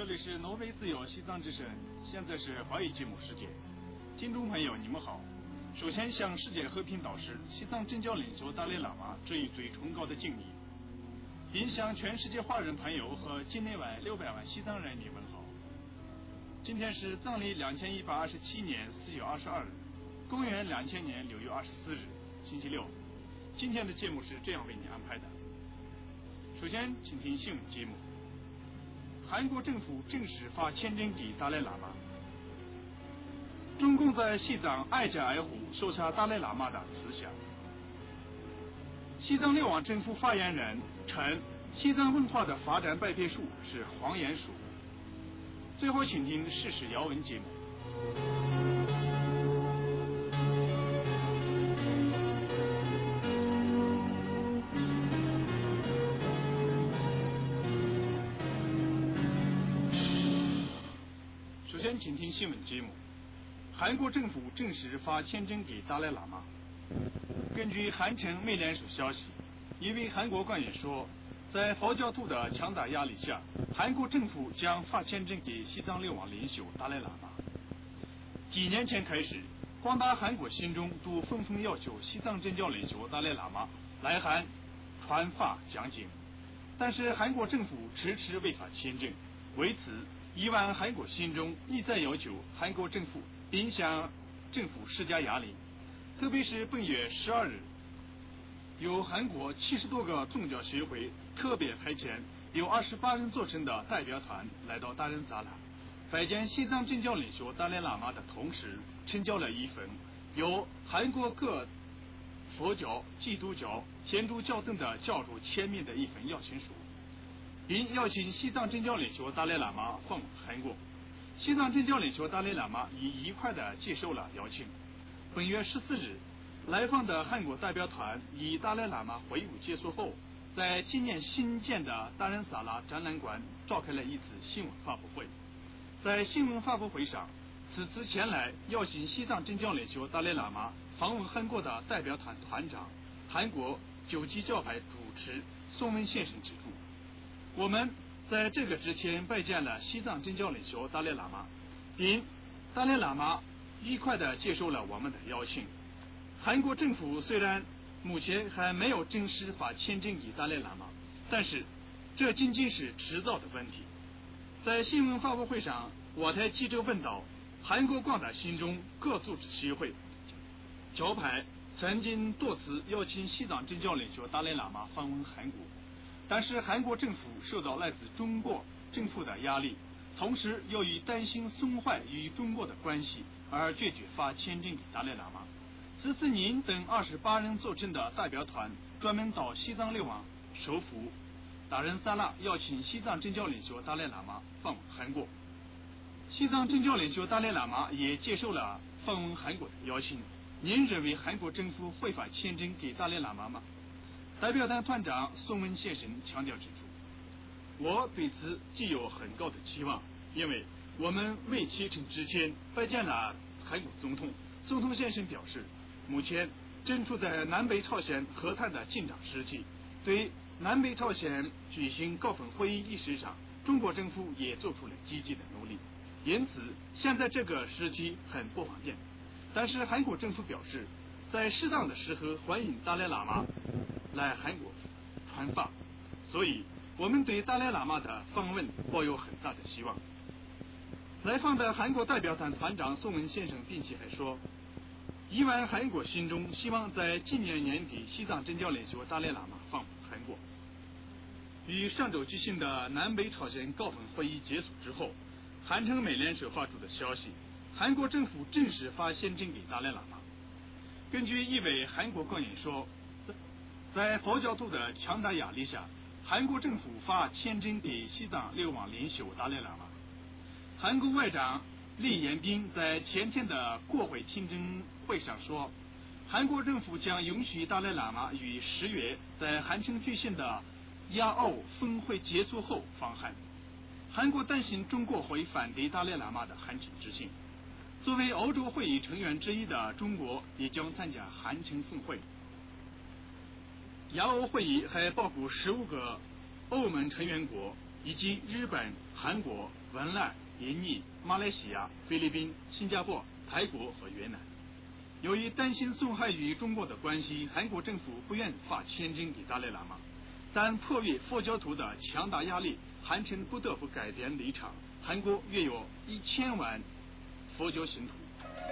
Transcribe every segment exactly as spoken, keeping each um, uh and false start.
这里是挪威自由西藏之声，现在是华语节目时间。听众朋友，你们好。首先向世界和平导师、西藏政教领袖达赖喇嘛致以最崇高的敬意，并向全世界华人朋友和境内外六百万西藏人民问好。今天是藏历两千一百二十七年四月二十二日，公元两千年六月二十四日，星期六。今天的节目是这样为你安排的。首先，请听新闻节目。韩国政府正式发签证给达赖喇嘛。中共在西藏挨家挨户收下达赖喇嘛的思想。西藏六网政府发言人称，西藏文化的发展白皮书是谎言书。最后，请听时事要闻节目。首先，请听新闻节目。韩国政府正式发签证给达赖喇嘛。根据韩城美联社消息，一位韩国官员说，在佛教徒的强大压力下，韩国政府将发签证给西藏六网领袖达赖喇嘛。几年前开始，广大韩国信众都纷纷要求西藏政教领袖达赖喇嘛来韩传法讲经，但是韩国政府迟迟未发签证。为此，亿万韩国信众一再要求韩国政府并向政府施加压力。特别是本月十二日，由韩国七十多个宗教协会特别派遣由二十八人组成的代表团来到达仁萨拉，拜见西藏政教领袖达赖喇嘛的同时，呈交了一份由韩国各佛教、基督教、天主教等的教主签名的一份邀请书，并邀请西藏政教领袖达赖喇嘛访问韩国。西藏政教领袖达赖喇嘛已愉快地接受了邀请。本月十四日，来访的韩国代表团以达赖喇嘛会晤结束后，在今年新建的达仁萨拉展览馆召开了一次新闻发布会。在新闻发布会上，此次前来邀请西藏政教领袖达赖喇嘛访问韩国的代表团团长、韩国九级教派主持宋文先生指出，我们在这个之前拜见了西藏政教领袖达赖喇嘛，并达赖喇嘛愉快地接受了我们的邀请。韩国政府虽然目前还没有正式发签证给达赖喇嘛，但是这仅仅是迟早的问题。在新闻发布会上，我台记者问到，韩国广大信众、各组织协会、教派曾经多次邀请西藏政教领袖达赖喇嘛访问韩国，但是韩国政府受到来自中国政府的压力，同时由于担心损坏与中国的关系而决绝发签证给达赖喇嘛。此次您等二十八人组成的代表团专门到西藏六网首府达仁萨拉，邀请西藏政教领袖达赖喇嘛访问韩国。西藏政教领袖达赖喇嘛也接受了访问韩国的邀请。您认为韩国政府会发签证给达赖喇嘛吗？代表团团长宋文先生强调指出，我对此既有很高的期望，因为我们未启程之前拜见了韩国总统。总统先生表示，目前正处在南北朝鲜和谈的紧张时期，对南北朝鲜举行高峰会议一事上，中国政府也做出了积极的努力，因此现在这个时期很不方便。但是韩国政府表示，在适当的时候欢迎达赖喇嘛来韩国传法，所以我们对达赖喇嘛的访问抱有很大的希望。来访的韩国代表团团长宋文先生并且还说，亿万韩国信众希望在今年年底西藏政教领袖达赖喇嘛访问韩国。于上周举行的南北朝鲜高峰会议结束之后，韩城美联社发出的消息，韩国政府正式发签证给达赖喇嘛。根据一位韩国官员说，在佛教徒的强大压力下，韩国政府发签证给西藏六网领袖达赖喇嘛。韩国外长李彦斌在前天的国会听证会上说，韩国政府将允许达赖喇嘛于十月在韩城举行的亚欧峰会结束后访韩。韩国担心中国会反对达赖喇嘛的韩城之行。作为欧洲会议成员之一的中国也将参加韩城峰会。亚欧会议还包括十五个欧盟成员国， 以及日本、韩国、文莱、印尼、马来西亚、菲律宾、新加坡、泰国和越南。由于担心损害与中国的关系，韩国政府不愿发签证给达赖喇嘛，但迫于佛教徒的强大压力，韩城不得不改变立场。韩国约有一千万佛教信徒。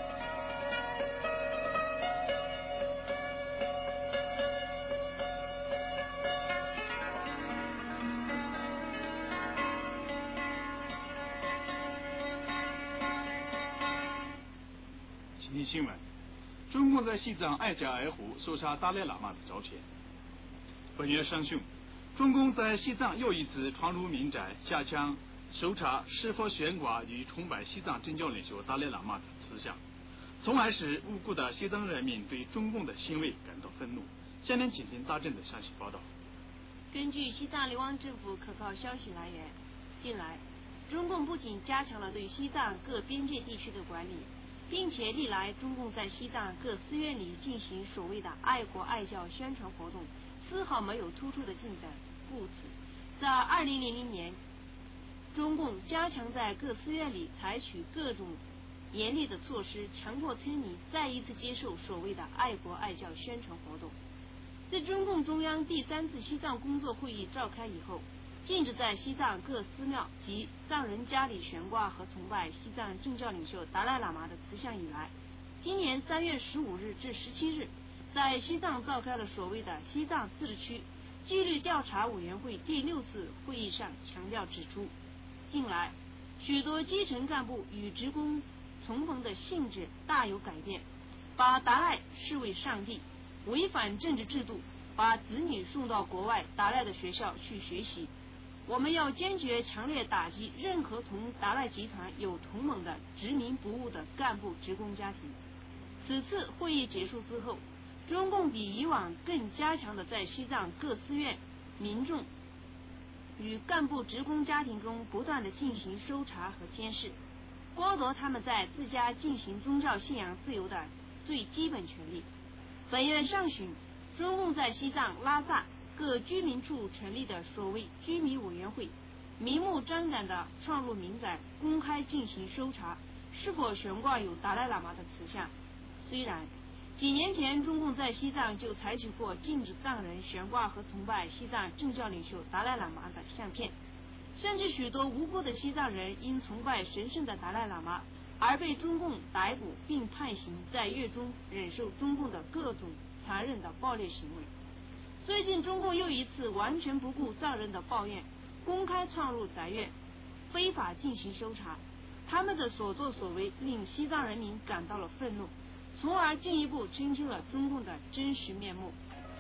今天新闻：中共在西藏挨家挨户搜查达赖喇嘛的照片。本月上旬，中共在西藏又一次闯入民宅，加强搜查是否悬挂与崇拜西藏政教领袖达赖喇嘛的思想，从而使无辜的西藏人民对中共的行为感到愤怒。下面请听大正的详细报道。 根据西藏流亡政府可靠消息来源，近来中共不仅加强了对西藏各边界地区的管理，并且历来中共在西藏各寺院里进行所谓的爱国爱教宣传活动，丝毫没有突出的进展。故此，在二零零零年，中共加强在各寺院里采取各种严厉的措施，强迫村民再一次接受所谓的爱国爱教宣传活动。自中共中央第三次西藏工作会议召开以后，禁止在西藏各寺庙及藏人家里悬挂和崇拜西藏政教领袖达赖喇嘛的慈像以来，今年三月十五日至十七日，在西藏召开了所谓的西藏自治区纪律调查委员会第六次会议上强调指出，近来许多基层干部与职工重逢的性质大有改变，把达赖视为上帝，违反政治制度，把子女送到国外达赖的学校去学习。我们要坚决强烈打击任何同达赖集团有同盟的执迷不悟的干部职工家庭。此次会议结束之后，中共比以往更加强地在西藏各寺院、民众与干部职工家庭中不断地进行搜查和监视，剥夺他们在自家进行宗教信仰自由的最基本权利。本月上旬，中共在西藏拉萨各居民处成立的所谓居民委员会，明目张胆地闯入民宅，公开进行搜查，是否悬挂有达赖喇嘛的慈像。虽然几年前中共在西藏就采取过禁止藏人悬挂和崇拜西藏政教领袖达赖喇嘛的相片，甚至许多无辜的西藏人因崇拜神圣的达赖喇嘛而被中共逮捕并判刑，在狱中忍受中共的各种残忍的暴力行为。最近中共又一次完全不顾藏人的抱怨，公开闯入宅院，非法进行搜查。他们的所作所为令西藏人民感到了愤怒，从而进一步澄清了中共的真实面目。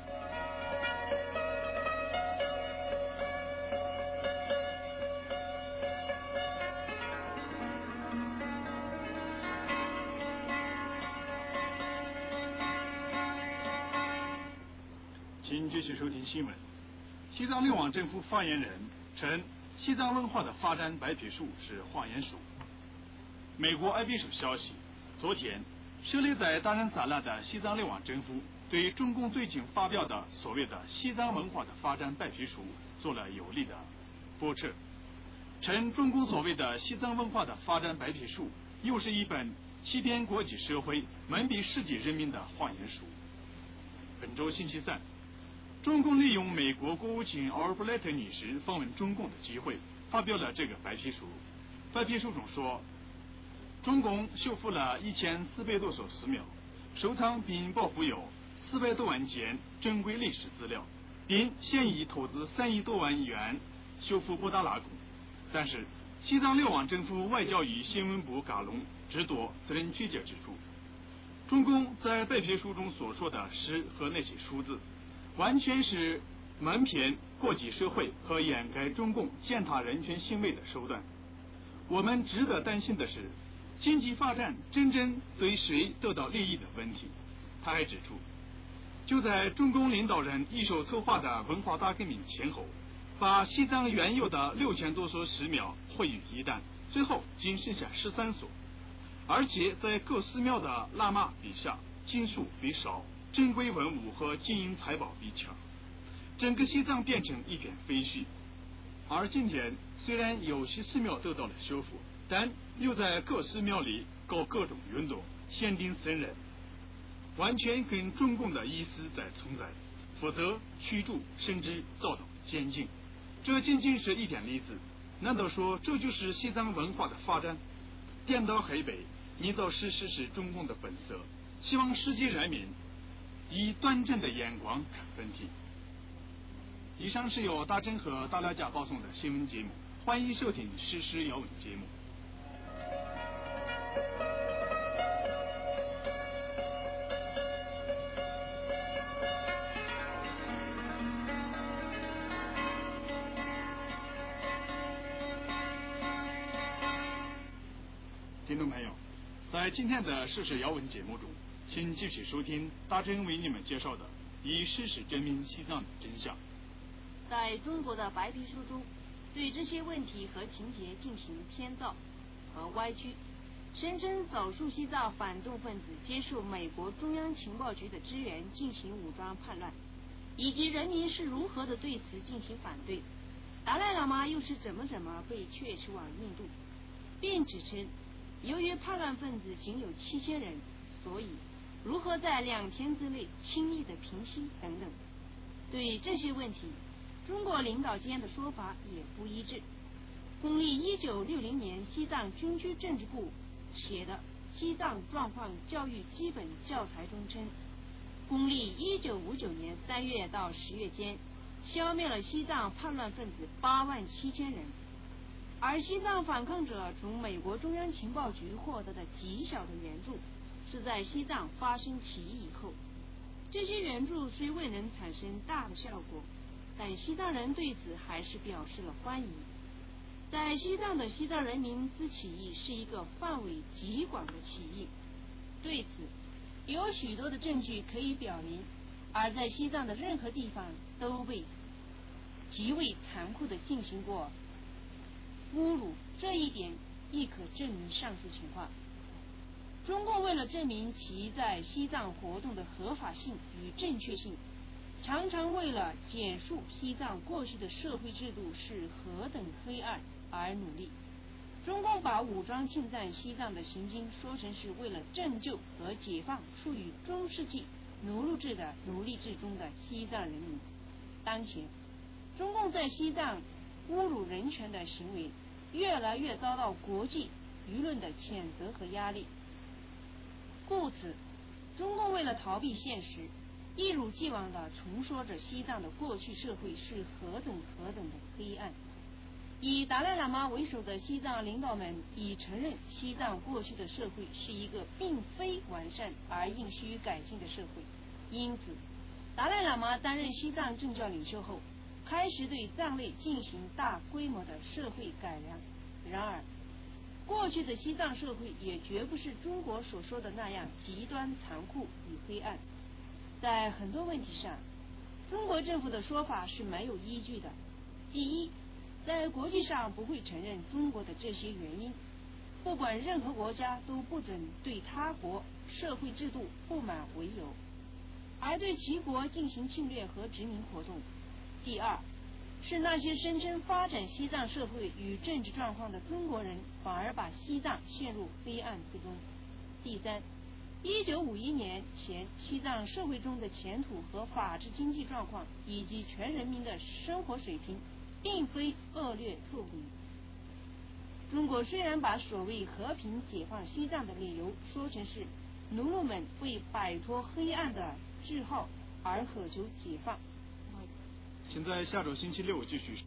请继续收听新闻。西藏流亡政府发言人称，西藏文化的发展白皮书是谎言书。美国 I B 社消息，昨天设立在达仁萨拉的西藏流亡政府对中共最近发表的所谓的西藏文化的发展白皮书做了有力的驳斥，称中共所谓的西藏文化的发展白皮书又是一本欺骗国际社会、蒙蔽世界人民的谎言书。本周星期三，中共利用美国国务卿奥尔布莱特女士访问中共的机会，发表了这个白皮书。白皮书中说，中共修复了一千四百多所寺庙，收藏并保护有四百多万件珍贵历史资料，并现已投资三亿多万元修复布达拉宫。但是，西藏流亡政府外交与新闻部嘎隆只多私人曲解指出，中共在白皮书中所说的诗和那些数字，完全是蒙骗国际社会和掩盖中共践踏人权行为的手段。我们值得担心的是，经济发展真正对谁得到利益的问题。他还指出，就在中共领导人一手策划的文化大革命前后，把西藏原有的六千多所寺庙毁于一旦，最后仅剩下十三所。而且在各寺庙的喇嘛比下，经书比少，珍贵文物和金银财宝比强，整个西藏变成一片废墟。 而今天虽然有些寺庙得到了修复，但又在各寺庙里搞各种运动，限定僧人，完全跟中共的意思在存在，否则驱逐甚至遭到监禁。这仅仅是一点例子，难道说这就是西藏文化的发展？颠倒黑白，捏造事实是中共的本色，希望世界人民以端正的眼光看问题。以上是由大真和大廖家报送的新闻节目，欢迎收听时事要闻节目。听众朋友，在今天的时事要闻节目中，请继续收听大真为你们介绍的以事实证明西藏的真相。 在中国的白皮书中，对这些问题和情节进行偏造和歪曲，声称走出西藏反动分子接受美国中央情报局的支援进行武装叛乱，以及人民是如何的对此进行反对，达赖喇嘛又是怎么怎么被确实往印度，并指称由于叛乱分子仅有七千人，所以如何在两天之内轻易的平息等等。对这些问题，中国领导间的说法也不一致。公历一九六零年西藏军区政治部写的《西藏状况教育基本教材》中称，公历一九五九年三月到十月间，消灭了西藏叛乱分子八万七千人。而西藏反抗者从美国中央情报局获得的极小的援助，是在西藏发生起义以后。这些援助虽未能产生大的效果，但西藏人对此还是表示了欢迎。在西藏的西藏人民之起义是一个范围极广的起义，对此有许多的证据可以表明，而在西藏的任何地方都被极为残酷地进行过侮辱，这一点亦可证明上述情况。中共为了证明其在西藏活动的合法性与正确性，常常为了简述西藏过去的社会制度是何等黑暗而努力。中共把武装侵占西藏的行径说成是为了拯救和解放处于中世纪奴隶制的奴隶制中的西藏人民。当前，中共在西藏侮辱人权的行为越来越遭到国际舆论的谴责和压力，故此，中共为了逃避现实，一如既往地重说着西藏的过去社会是何等何等的黑暗。以达赖喇嘛为首的西藏领导们已承认西藏过去的社会是一个并非完善而应需改进的社会，因此，达赖喇嘛担任西藏政教领袖后，开始对藏内进行大规模的社会改良。然而，过去的西藏社会也绝不是中国所说的那样极端残酷与黑暗。在很多问题上，中国政府的说法是没有依据的。第一，在国际上不会承认中国的这些原因，不管任何国家都不准对他国社会制度不满为由，而对其国进行侵略和殖民活动。第二，是那些声称发展西藏社会与政治状况的中国人，反而把西藏陷入黑暗之中。第三，一九五一年前西藏社会中的前途和法治经济状况以及全人民的生活水平并非恶劣透顶。中国虽然把所谓和平解放西藏的理由说成是奴隶们为摆脱黑暗的桎梏而渴求解放。 请在下周星期六继续